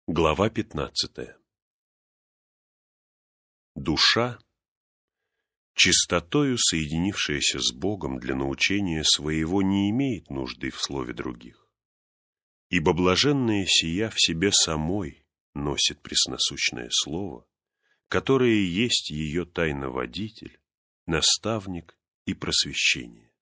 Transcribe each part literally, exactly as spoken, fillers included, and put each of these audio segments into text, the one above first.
Глава пятнадцатая. Душа, чистотою соединившаяся с Богом для научения своего, не имеет нужды в слове других, ибо блаженная сия в себе самой носит пресносущное слово, которое есть ее тайноводитель, наставник и просвещение.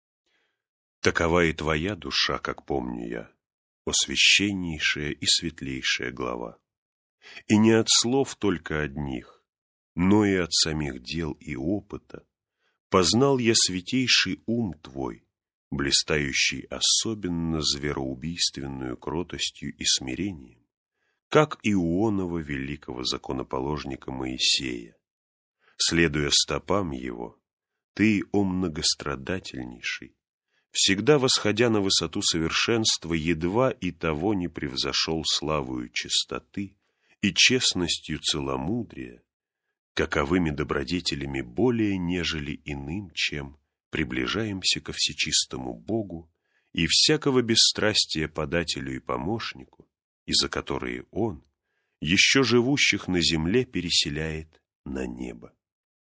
Такова и твоя душа, как помню я, о священнейшая и светлейшая глава. И не от слов только одних, но и от самих дел и опыта познал я святейший ум твой, блистающий особенно звероубийственную кротостью и смирением, как Ионова великого законоположника Моисея. Следуя стопам его, ты, о многострадательнейший, всегда восходя на высоту совершенства, едва и того не превзошел славою чистоты и честностью целомудрия, каковыми добродетелями более нежели иным, чем приближаемся ко всечистому Богу и всякого бесстрастия подателю и помощнику, и за которые Он, еще живущих на земле, переселяет на небо.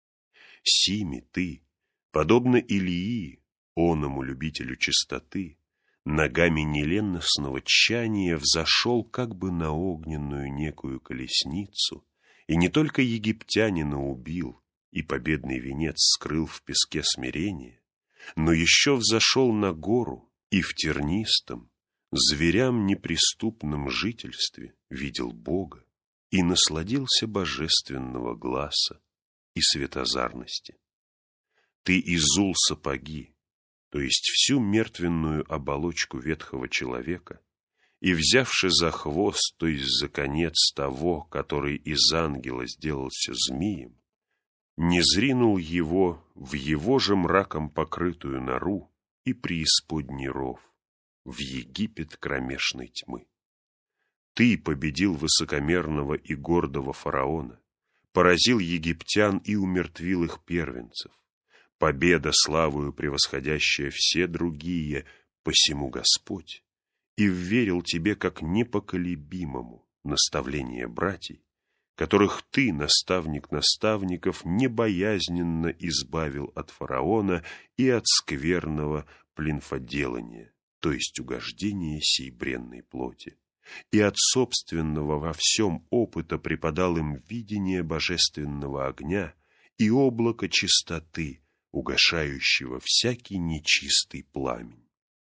Сими ты, подобно Илии, оному любителю чистоты, ногами неленностного тчания взошел как бы на огненную некую колесницу, и не только египтянина убил и победный венец скрыл в песке смирения, но еще взошел на гору и в тернистом, зверям неприступном жительстве видел Бога и насладился божественного гласа и светозарности. Ты изул сапоги, то есть всю мертвенную оболочку ветхого человека, и, взявши за хвост, то есть за конец того, который из ангела сделался змеем, не зринул его в его же мраком покрытую нору и преисподний ров, в Египет кромешной тьмы. Ты победил высокомерного и гордого фараона, поразил египтян и умертвил их первенцев. Победа, славою превосходящая все другие, посему Господь и вверил тебе как непоколебимому наставление братьей, которых ты, наставник наставников, небоязненно избавил от фараона и от скверного плинфоделания, то есть угождения сей бренной плоти, и от собственного во всем опыта преподал им видение божественного огня и облака чистоты, угашающего всякий нечистый пламень.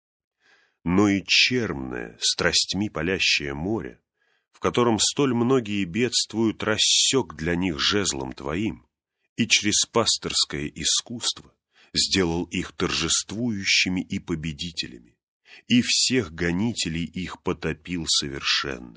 Но и черное, страстьми палящее море, в котором столь многие бедствуют, рассек для них жезлом твоим, и через пастырское искусство сделал их торжествующими и победителями, и всех гонителей их потопил совершенно.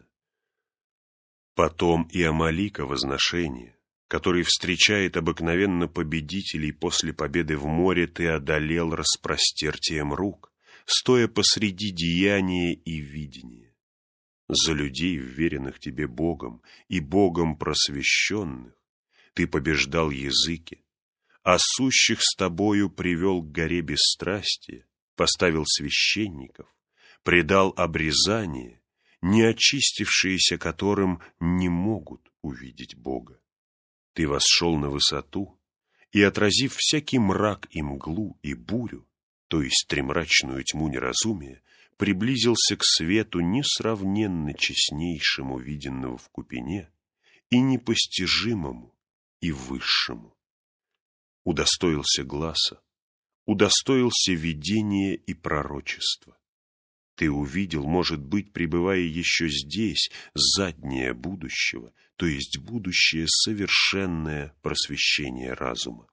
Потом и Амалика возношение, который встречает обыкновенно победителей после победы в море, ты одолел распростертием рук, стоя посреди деяния и видения. За людей, вверенных тебе Богом и Богом просвещенных, ты побеждал языки, а сущих с тобою привел к горе бесстрастия, поставил священников, предал обрезание, не очистившиеся которым не могут увидеть Бога. Ты восшел на высоту и, отразив всякий мрак и мглу и бурю, то есть тремрачную тьму неразумия, приблизился к свету несравненно честнейшему, виденному в Купине, и непостижимому, и высшему. Удостоился гласа, удостоился видения и пророчества. Ты увидел, может быть, пребывая еще здесь, заднее будущего, то есть будущее совершенное просвещение разума.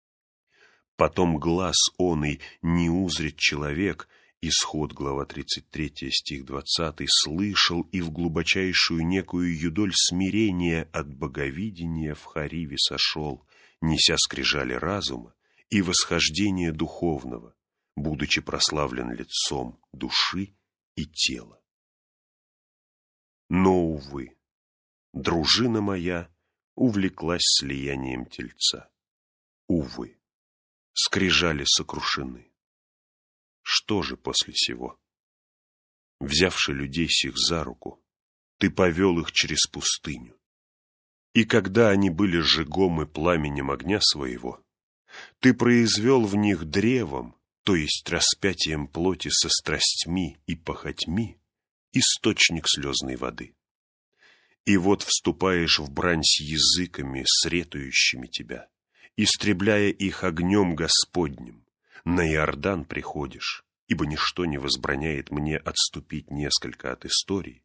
Потом глаз оный не узрит человек, Исход, глава тридцать третья, стих двадцатый, слышал и в глубочайшую некую юдоль смирения от боговидения в Хариве сошел, неся скрижали разума и восхождение духовного, будучи прославлен лицом души и тела. Но, увы, дружина моя увлеклась слиянием тельца. Увы, скрижали сокрушены. Что же после сего? Взявши людей сих за руку, ты повел их через пустыню. И когда они были сжигом и пламенем огня своего, ты произвел в них древом, то есть распятием плоти со страстьми и похотьми, источник слезной воды. И вот вступаешь в брань с языками, сретующими тебя, истребляя их огнем Господним, на Иордан приходишь, ибо ничто не возбраняет мне отступить несколько от истории.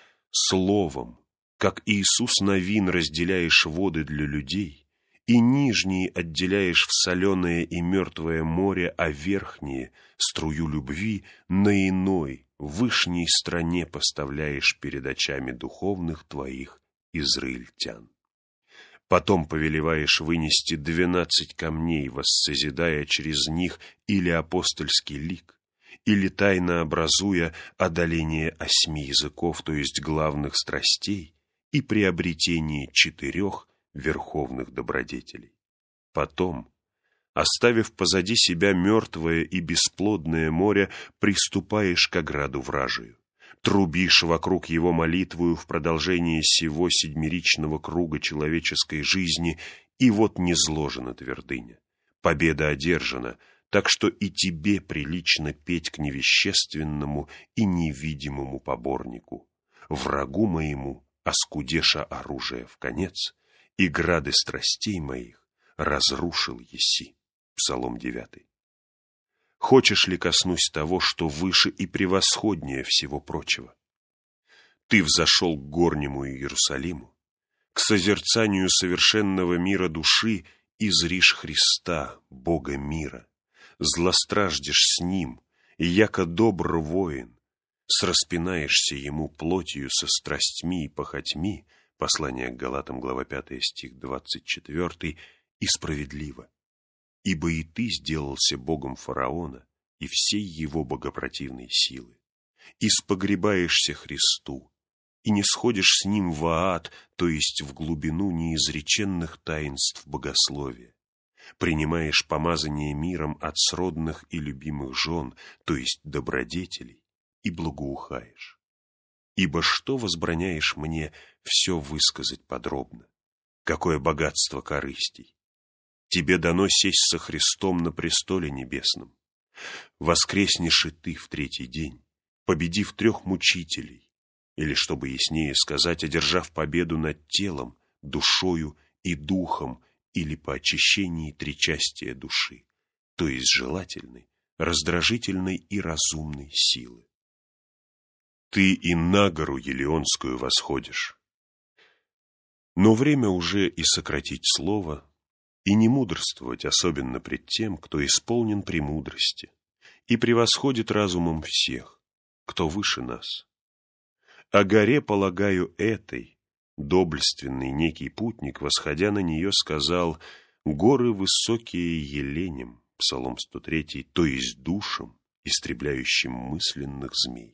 Словом, как Иисус Навин, разделяешь воды для людей, и нижние отделяешь в соленое и мертвое море, а верхние, струю любви, на иной, вышней стране поставляешь перед очами духовных твоих израильтян. Потом повелеваешь вынести двенадцать камней, воссозидая через них или апостольский лик, или тайно образуя одоление осьми языков, то есть главных страстей, и приобретение четырех верховных добродетелей. Потом, оставив позади себя мертвое и бесплодное море, приступаешь к ограду вражию, трубишь вокруг его молитвою в продолжение сего седьмеричного круга человеческой жизни, и вот низложена твердыня, победа одержана, так что и тебе прилично петь к невещественному и невидимому поборнику, врагу моему, оскудеша оружие в конец, и грады страстей моих разрушил еси. Псалом девятый. Хочешь ли коснусь того, что выше и превосходнее всего прочего? Ты взошел к горнему Иерусалиму, к созерцанию совершенного мира души, и зришь Христа, Бога мира, злостраждешь с Ним, и яко добр воин, сраспинаешься Ему плотью со страстьми и похотьми, послание к Галатам, глава пятая, стих двадцать четвёртый, и справедливо. Ибо и ты сделался Богом фараона и всей его богопротивной силы, и спогребаешься Христу, и не сходишь с Ним в ад, то есть в глубину неизреченных таинств богословия, принимаешь помазание миром от сродных и любимых жен, то есть добродетелей, и благоухаешь. Ибо что возбраняешь мне все высказать подробно? Какое богатство корыстей! Тебе дано сесть со Христом на престоле небесном. Воскреснешь и ты в третий день, победив трех мучителей, или, чтобы яснее сказать, одержав победу над телом, душою и духом, или по очищении тричастия души, то есть желательной, раздражительной и разумной силы. Ты и на гору Елеонскую восходишь. Но время уже и сократить слово, и не мудрствовать, особенно пред тем, кто исполнен премудрости и превосходит разумом всех, кто выше нас. О горе, полагаю, этой, доблественный некий путник, восходя на нее, сказал: «Горы высокие еленем», Псалом сто третий, то есть душем, истребляющим мысленных змей.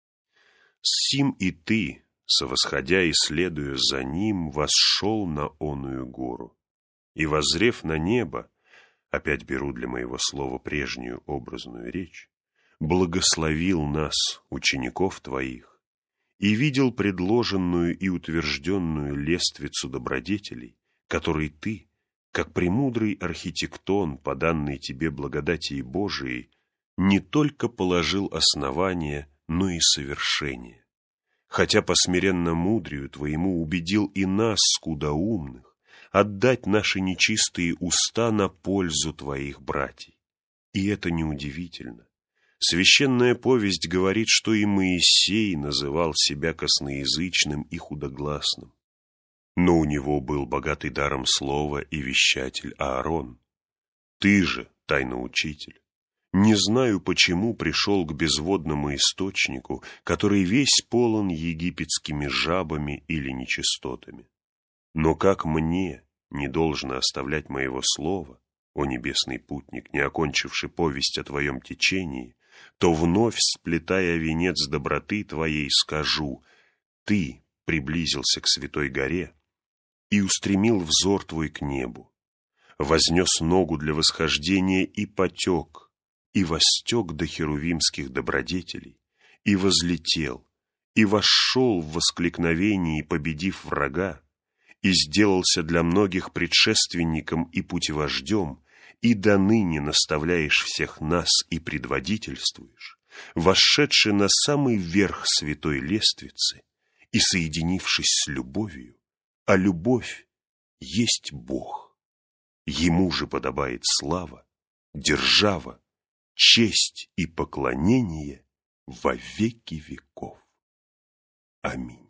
Сим и ты, совосходя и следуя за ним, восшел на оную гору. И, воззрев на небо, опять беру для моего слова прежнюю образную речь, благословил нас, учеников твоих, и видел предложенную и утвержденную лествицу добродетелей, которой ты, как премудрый архитектон, по данной тебе благодати Божией, не только положил основание, но и совершение, хотя по смиренно мудрию твоему убедил и нас, скудоумных, отдать наши нечистые уста на пользу твоих братьев. И это неудивительно. Священная повесть говорит, что и Моисей называл себя косноязычным и худогласным. Но у него был богатый даром слова и вещатель Аарон. Ты же, тайноучитель, не знаю, почему пришел к безводному источнику, который весь полон египетскими жабами или нечистотами. Но как мне не должно оставлять моего слова, о небесный путник, не окончивший повесть о твоем течении, то вновь, сплетая венец доброты твоей, скажу: ты приблизился к святой горе и устремил взор твой к небу, вознес ногу для восхождения и потек, и востек до херувимских добродетелей, и возлетел, и вошел в воскликновении, победив врага, и сделался для многих предшественником и путевождем, и до ныне наставляешь всех нас и предводительствуешь, вошедший на самый верх святой лествицы и соединившись с любовью, а любовь есть Бог. Ему же подобает слава, держава, честь и поклонение во веки веков. Аминь.